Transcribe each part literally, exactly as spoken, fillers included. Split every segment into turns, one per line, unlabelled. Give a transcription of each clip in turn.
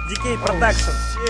ди кей Production.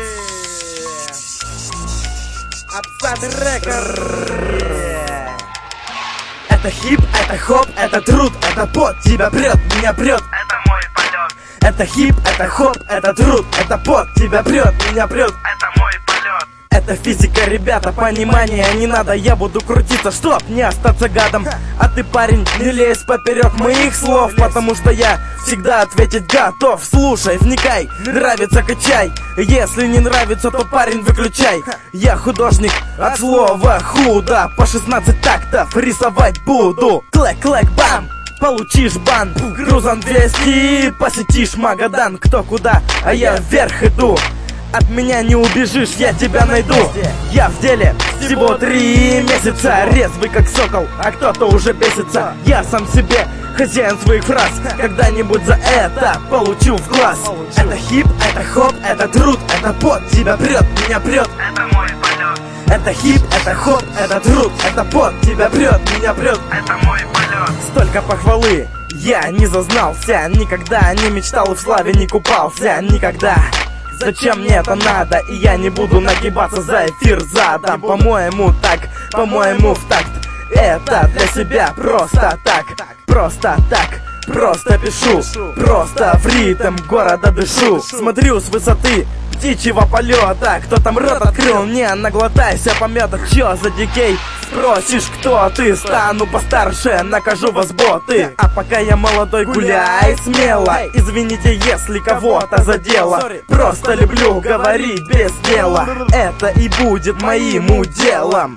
Upside Record. Это хип, это хоп, это труд, это пот, тебя прет, меня прет.
Это мой полет.
Это хип, это хоп, это труд, это пот, тебя прет, меня прет.
Это мой полет.
Это физика, ребята, понимания не надо. Я буду крутиться, чтоб не остаться гадом. А ты, парень, не лезь поперек моих слов, потому что я всегда ответить готов. Слушай, вникай, нравится — качай. Если не нравится, то, парень, выключай. Я художник от слова худо. По шестнадцать тактов рисовать буду. Клэк-клэк-бам, получишь бан. Грузом двести посетишь Магадан. Кто куда, а я вверх иду. От меня не убежишь, я тебя найду. Я в деле всего три месяца, резвый как сокол, а кто-то уже бесится. Я сам себе хозяин своих фраз, когда-нибудь за это получу в глаз. Это хип, это хоп, это труд, это пот, тебя прет, меня прет.
Это мой полет.
Это хип, это хоп, это труд, это пот, тебя прет, меня прет.
Это мой полет.
Столько похвалы я не зазнался, никогда не мечтал и в славе не купался, никогда. Зачем мне это надо? И я не буду нагибаться за эфир задом. По-моему так, по-моему в такт. Это для себя просто так, просто так. Просто пишу, просто в ритм города дышу. Смотрю с высоты птичьего полета. Кто там рот открыл? Не, наглотайся помета. Чё за ди кей? Спросишь, кто ты? Стану постарше, накажу вас боты. А пока я молодой, гуляй смело. Извините, если кого-то задело. Просто люблю говорить без дела. Это и будет моим уделом.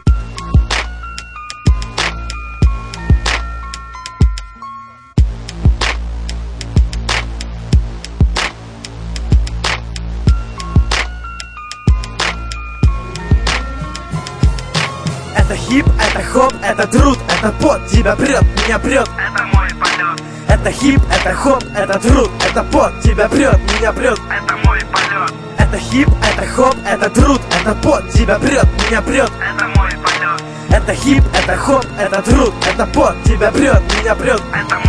Это хип, это хоп, это труд, это пот, тебя прет, меня прет.
Это мой полет.
Это хип, это хоп, это труд, это пот, тебя прет, меня прет.
Это мой полет.
Это хип, это хоп, это труд, это пот, тебя прет, меня прет.
Это мой полет.
Это хип, это хоп, это труд, это пот, тебя прет, меня прет.
Это